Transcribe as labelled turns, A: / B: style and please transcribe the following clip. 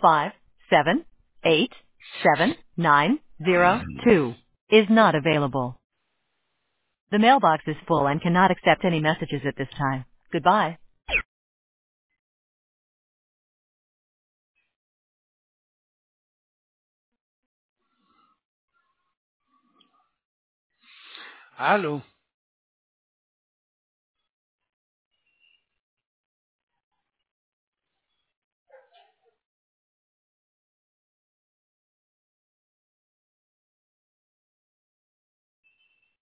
A: 5787902 is not available. The mailbox is full and cannot accept any messages at this time. Goodbye.
B: Aló.